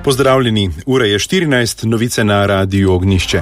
Pozdravljeni, ura je 14, novice na Radiu Ognjišče.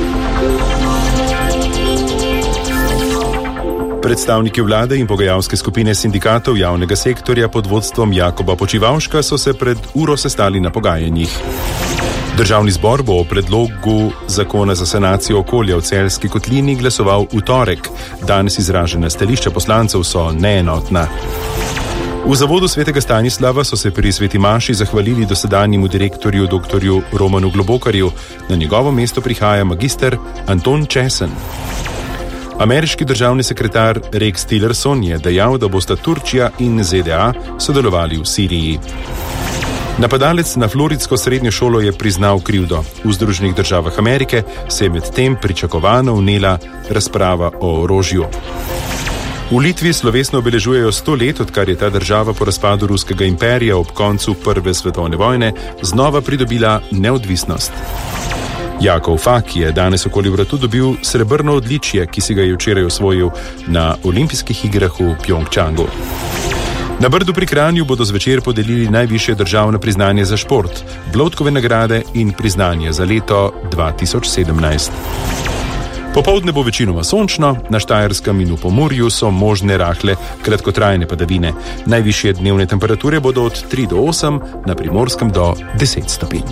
Predstavniki vlade in pogajalske skupine sindikatov javnega sektorja pod vodstvom Jakoba Počivavška so se pred uro sestali na pogajanjih. Državni zbor bo o predlogu zakona za sanacijo okolja v Celjski kotlini glasoval v torek. Danes izražena stališča poslancev so neenotna. V zavodu svetega Stanislava so se pri sveti maši zahvalili dosedanjemu direktorju dr. Romanu Globokarju. Na njegovo mesto prihaja magister Anton Česen. Ameriški državni sekretar Rex Tillerson je dejal, da bosta Turčija in ZDA sodelovali v Siriji. Napadalec na floridsko srednjo šolo je priznal krivdo. V Združenih državah Amerike se je medtem pričakovano vnela razprava o orožju. V Litvi slovesno obeležujejo 100 let, odkar je ta država po razpadu ruskega imperija ob koncu Prve svetovne vojne znova pridobila neodvisnost. Jakov Fak je danes okoli vratu dobil srebrno odličje, ki si ga je včeraj osvojil na olimpijskih igrah v Pjongčangu. Na Brdu pri Kranju bodo zvečer podelili najvišje državno priznanje za šport, Bloudkove nagrade in priznanje za leto 2017. Popoldne bo večinoma sončno, na Štajerskem in v Pomurju so možne rahle kratkotrajne padavine. Najvišje dnevne temperature bodo od 3 do 8, na Primorskem do 10 stopinj.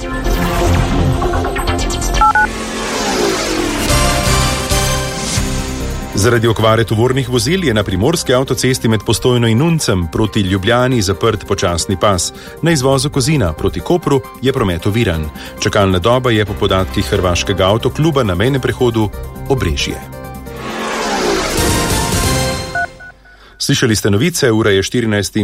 Zaradi okvare tovornih vozil je na primorski avtocesti med Postojno in Nuncem proti Ljubljani zaprt počasni pas. Na izvozu Kozina proti Kopru je promet oviran. Čakalna doba je po podatkih hrvaškega avtokluba na mejnem prehodu Obrežje. Slišali ste novice, ura je 14.